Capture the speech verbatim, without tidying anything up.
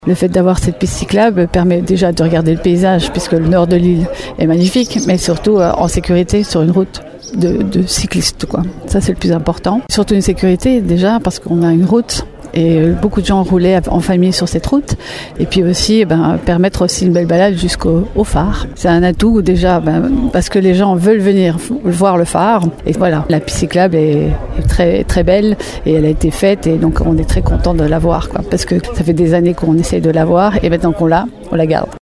Le fait d'avoir cette piste cyclable permet déjà de regarder le paysage puisque le nord de l'île est magnifique, mais surtout euh, en sécurité sur une route de, de cyclistes, quoi. Ça, c'est le plus important. Surtout une sécurité déjà parce qu'on a une route et beaucoup de gens roulaient en famille sur cette route. Et puis aussi, ben, permettre aussi une belle balade jusqu'au au phare. C'est un atout déjà ben, parce que les gens veulent venir voir le phare. Et voilà, la piste cyclable est, est très, très belle et elle a été faite et donc on est très content de l'avoir, quoi, parce que ça fait des années qu'on essaie de l'avoir et maintenant qu'on l'a, on la garde.